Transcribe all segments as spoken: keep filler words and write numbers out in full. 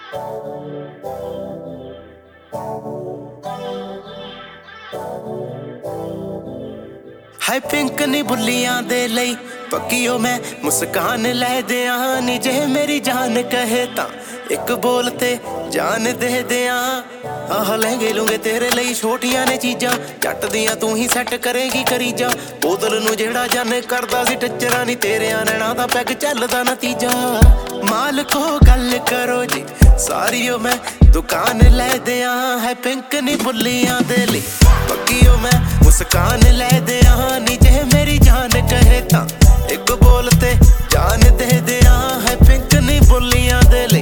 हाय pink नी बुलियां दे लई पक्कीओ मैं मुस्कान लै दियां नी जे मेरी जान कहे तां एक बोल ते जान दे दियां। आह लहंगे लूंगे तेरे ਲਈ ਛੋਟੀਆਂ ਨੇ ਚੀਜ਼ਾਂ ਜੱਟ ਦੀਆਂ ਤੂੰ ਹੀ ਸੈੱਟ ਕਰੇਗੀ ਕਰੀ ਜਾ ਬੋਤਲ ਨੂੰ ਜਿਹੜਾ ਜਨ ਕਰਦਾ ਸੀ ਟੱਚਰਾਂ ਨੀ ਤੇਰਿਆਂ ਨੈਣਾ ਦਾ ਪੈਗ ਚੱਲਦਾ ਨਤੀਜਾ। ਮਾਲਕੋ ਗੱਲ ਕਰੋ ਜੀ ਸਾਰੀ ਓ ਮੈਂ ਦੁਕਾਨ ਲੈ ਦਿਆਂ ਹੈ ਪਿੰਕ ਨੀ ਬੁੱਲੀਆਂ ਦੇ ਲਈ ਪੱਕੀਓ ਮੈਂ ਮੁਸਕਾਨ ਲੈ ਦਿਆਂ ਨੀ ਜੇ ਮੇਰੀ ਜਾਨ ਕਹੇ ਤਾਂ ਇੱਕ ਬੋਲ ਤੇ ਜਾਨ ਦੇ ਦਿਆਂ ਹੈ ਪਿੰਕ ਨੀ ਬੁੱਲੀਆਂ ਦੇ ਲਈ।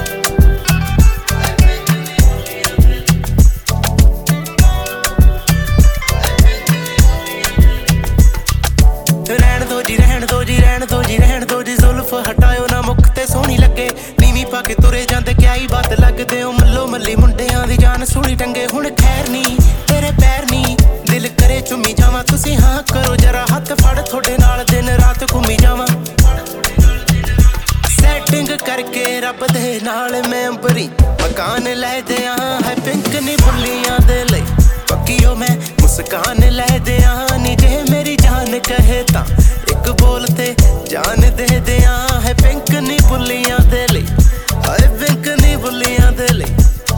ਰਹਿਣ ਦੋ ਜੀ ਰਹਿਣ ਦੋ ਜੀ ਰਹਿਣ ਦੋ ਜੀ ਰਹਿਣ ਦੋ ਜੀ ਜ਼ੁਲਫ ਹਟਾਇਓ ਨਾ ਮੁੱਖ ਤੇ ਸੋਹਣੀ ਲੱਗੇ ਨੀਵੀਂ ਪਾ ਕੇ ਤੁਰੇ ਜਾਂਦੇ ਕਿਆ ਹੀ ਬਾਤ ਲੱਗਦੇ ਹੋ ਮੱਲੋ ਮੱਲੀ ਮੁੰਡਿਆਂ ਦੀ ਜਾਨ ਸੂਲੀ ਟੰਗੇ ਹੁਣ ਖੈਰ ਨੀ ਤੇਰੇ ਪੈਰ ਨੀ ਦਿਲ ਕਰੇ ਚੁੰਮੀ ਜਾਵਾਂ ਤੁਸੀਂ ਹਾਂ ਕਰੋ ਜਰਾ ਹੱਥ ਫੜ ਤੁਹਾਡੇ ਨਾਲ ਦਿਨ ਰਾਤ ਘੁੰਮੀ ਜਾਵਾਂ ਸੈਟਿੰਗ ਕਰਕੇ ਰੱਬ ਦੇ ਨਾਲ ਮੈਂ ਅੰਬਰੀ ਮਕਾਨ ਲੈ ਦਿਆਂ ਹੈ ਪਿੰਕ ਨੀ ਬੁੱਲੀਆਂ ਦੇ ਲਈ ਪੱਕੀਓ ਮੈਂ ਮੁਸਕਾਨ ਲੈ ਦਿਆਂ ਨੀ ਜੇ ਮੇਰੀ ਜਾਨ ਕਹੇ ਤਾਂ ਇੱਕ ਬੋਲ ਤੇ ਜਾਨ ਦੇ ਦਿਆਂ ਹੈ ਪਿੰਕ ਨੀ ਬੁੱਲੀਆਂ ਦੇ ਲਈ ਹਾਏ ਪਿੰਕ ਨੀ ਬੁੱਲੀਆਂ ਦੇ ਲਈ।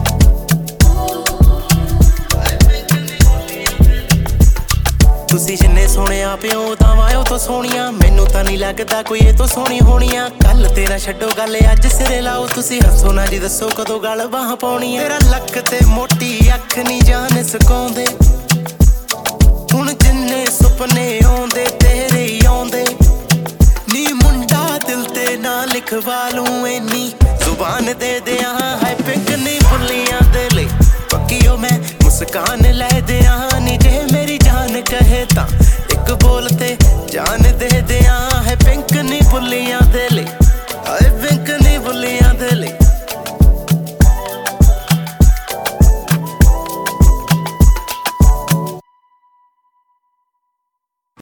ਤੁਸੀਂ ਜਿੰਨੇ ਸੋਹਣਿਆ ਪਿਓ ਤਾਂ ਵਾਇਓ ਤੋਂ ਸੋਹਣੀਆਂ ਮੈਨੂੰ ਤਾਂ ਨਹੀਂ ਲੱਗਦਾ ਕੋਈ ਇਹ ਤੋਂ ਸੋਹਣੀ ਹੋਣੀਆਂ ਕੱਲ ਤੇਰਾ ਛੱਡੋ ਗੱਲ ਅੱਜ ਸਿਰੇ ਲਾਓ ਤੁਸੀਂ ਹੱਸੋ ਨਾ ਜੀ ਦੱਸੋ ਕਦੋਂ ਗੱਲ ਬਾਹਾਂ ਪਾਉਣੀ ਤੇਰਾ ਲੱਕ ਤੇ ਮੋਟੀ ਅੱਖ ਨਹੀਂ ਜਾਨ ਸਕਾਉਂਦੇ ਹੁਣ ਜਿੰਨੇ ਸੁਪਨੇ ਆਉਂਦੇ ਤੇਰੇ ਹੀ ਆਉਂਦੇ ਨੀ ਮੁੰਡਾ ਦਿਲ ਤੇ ਨਾ ਲਿਖਵਾ ਲੂੰ ਇੰਨੀ ਜ਼ੁਬਾਨ ਦੇ ਦਿਆਂ ਹੈ ਪਿੰਕ ਨੀ ਬੁੱਲੀਆਂ ਦੇ ਲਈ ਪੱਕੀਓ ਮੈਂ ਮੁਸਕਾਨ ਲੈ ਦਿਆਂ ਨੀ ਜੇ ਮੇਰੀ ਜਾਨ ਕਹੇ